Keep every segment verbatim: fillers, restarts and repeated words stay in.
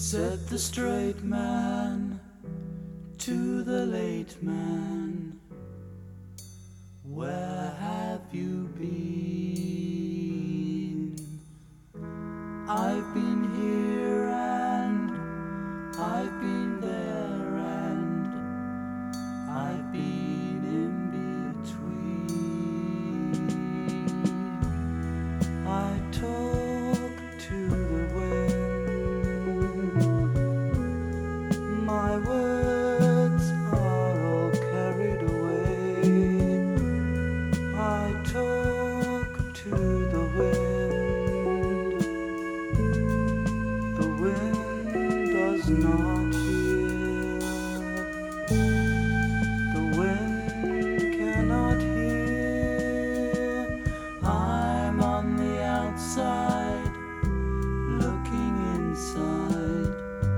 Said the straight man to the late man, where have you been? I've been here and I've been there and I've been in between. I talk to the wind, my words are all carried away. I talk to the wind, the wind does not hear, the wind cannot hear. I'm on the outside, looking inside.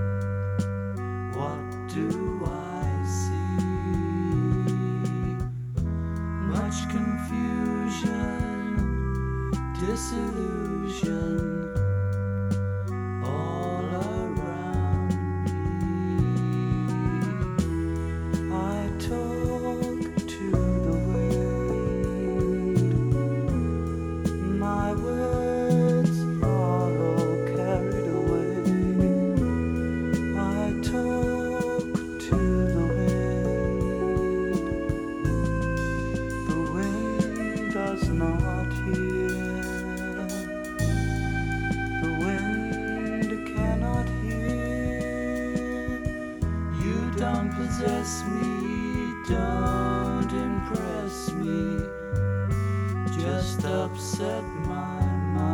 What do I see? Much confusion, disillusion, all around me. I talk to the wind, my words are all carried away. I talk to the wind, the wind does not hear, the wind cannot hear. You don't possess me, don't impress me, just upset my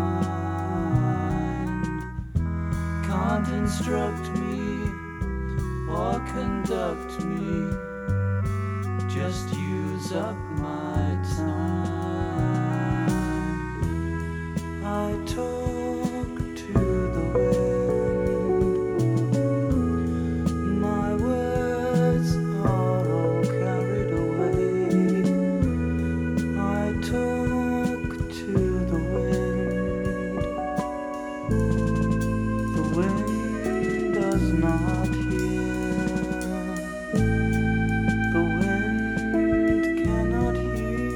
mind. Can't instruct me or conduct me, just use up my time. I talk to the wind, my words are all carried away. I talk to the wind, the wind does not hear, the wind cannot hear.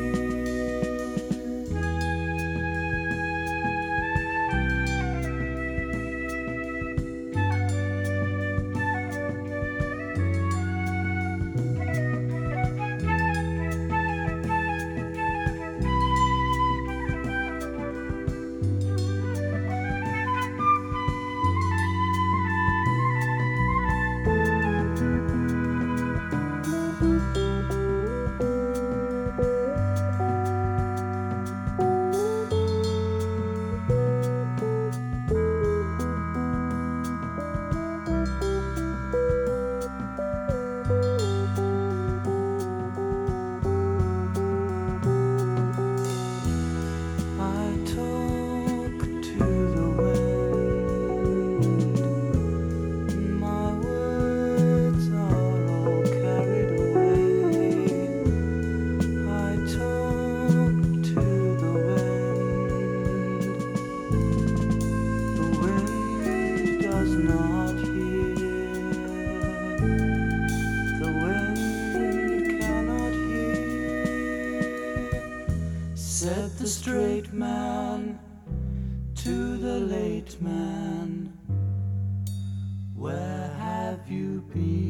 Not hear, the wind cannot hear. Said the straight man to the late man, where have you been?